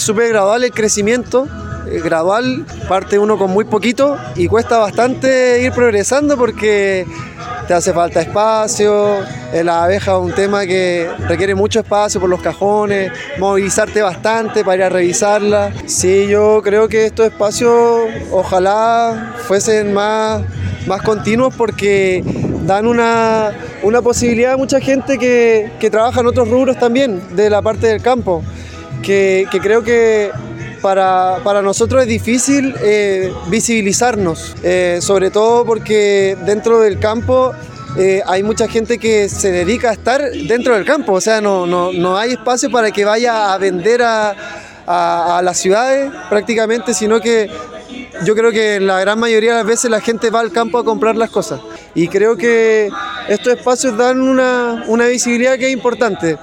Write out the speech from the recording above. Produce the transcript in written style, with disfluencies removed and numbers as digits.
Súper gradual el crecimiento, gradual, parte uno con muy poquito y cuesta bastante ir progresando porque te hace falta espacio, la abeja es un tema que requiere mucho espacio por los cajones, movilizarte bastante para ir a revisarla. Sí, yo creo que estos espacios ojalá fuesen más continuos porque dan una posibilidad a mucha gente que trabaja en otros rubros también de la parte del campo, que creo que para nosotros es difícil visibilizarnos, sobre todo porque dentro del campo hay mucha gente que se dedica a estar dentro del campo, o sea, no hay espacio para que vaya a vender a las ciudades prácticamente, sino que yo creo que la gran mayoría de las veces la gente va al campo a comprar las cosas y creo que estos espacios dan una visibilidad que es importante.